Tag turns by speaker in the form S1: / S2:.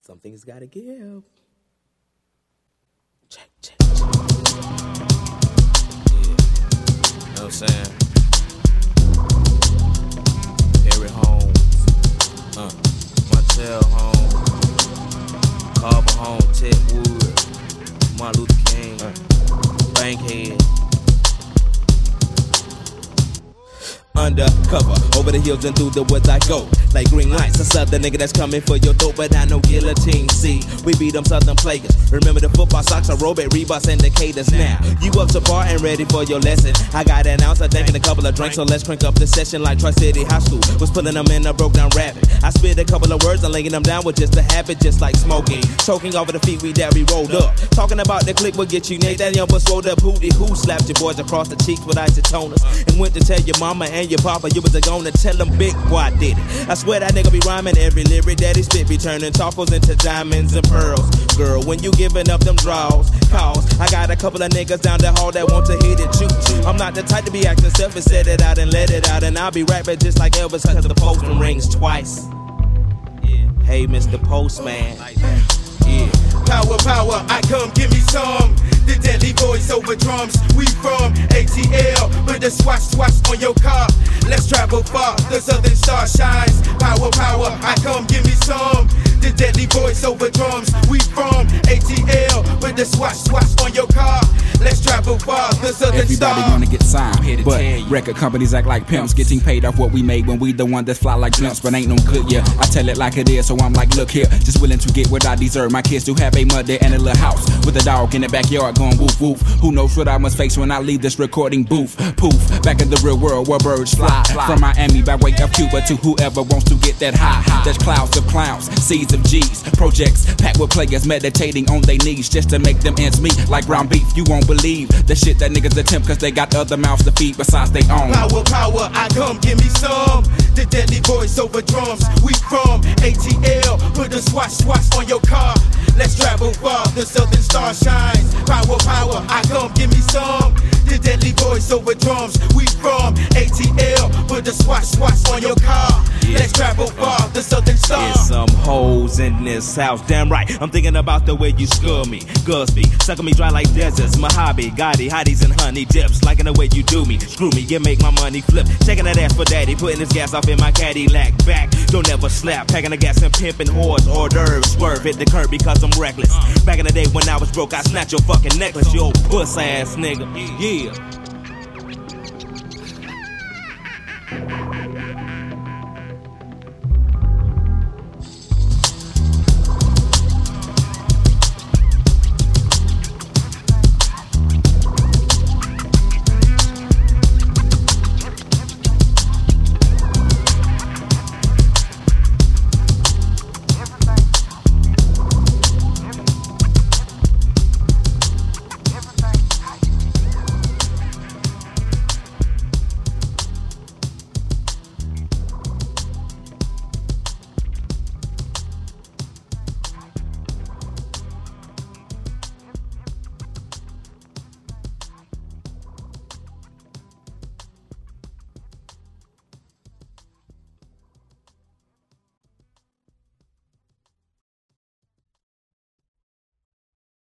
S1: Something's gotta give. Check.
S2: Yeah. You know what I'm saying? Harry Holmes, Montel Holmes, Carver Holmes, Ted Wood, Martin Luther King, Bankhead.
S1: Undercover, over the hills and through the woods I go. Like green lights, a southern nigga that's coming for your throat, but I know guillotine. See, we beat them southern players. Remember the football socks, I robe at Reeboks indicators. Now, you up to par and ready for your lesson. I got an ounce, I drinking a couple of drinks, so let's crank up the session like Tri-City High School. Was putting them in a broke down rabbit. I spit a couple of words and laying them down with just a habit, just like smoking. Choking over the feet we that we rolled up. Talking about the click will get you Nate. That young but swole up hootie who slapped your boys across the cheeks with isotoners. And went to tell your mama and your papa you was gonna tell them big boy I did it. I swear that nigga be rhyming every lyric that he spit, be turning tacos into diamonds and pearls. Girl, when you giving up them draws, cause I got a couple of niggas down the hall that want to hit it too. I'm not the type to be acting selfish, said it out and let it out, and I'll be right back just like Elvis cause the postman rings twice. Yeah. Hey, Mr. Postman. Yeah.
S3: Power, I come, give me some. The deadly voice over drums. We from ATL, put the swatch on your car. Let's travel far, the southern star shines. Power, I come, give me some. The deadly voice over drums. We from ATL, put the swatch on your car. Let's travel far, the southern star.
S4: Everybody wanna get signed, but record companies act like pimps, getting paid off what we made when we the one that fly like blimps, but ain't no good, yeah. I tell it like it is, so I'm like, look here, just willing to get what I deserve. My kids do have a mother and a little house with a dog in the backyard going woof woof. Who knows what I must face when I leave this recording booth? Poof, back in the real world where birds fly from Miami by way of Cuba to whoever wants to get that high. There's clouds of clowns, seeds of G's, projects packed with players meditating on their knees just to make them ends meet like ground beef. You won't believe the shit that niggas attempt cause they got other mouths to feed besides their own.
S3: Power, I come, give me some. The deadly voice over drums. We from ATL, put the swatch on your car. Let's travel far, the southern star shines. Power, I come, give me some. The deadly voice over drums. We from ATL, put the swatch on your car. Let's travel far, the southern star.
S1: There's some hoes in this house, damn right. I'm thinking about the way you scare me. Gusby, sucking me dry like deserts. Mojave, Gotti, hotties and honey dips. Liking the way you do me, screw me, you make my money flip. Shaking that ass for daddy, putting this gas off in my Cadillac back. Don't ever slap, packing the gas and pimping whores, hors d'oeuvres. Swerve, hit the curb because I'm reckless. Back in the day when I was broke, I snatched your fucking necklace, you old puss ass nigga. Yeah.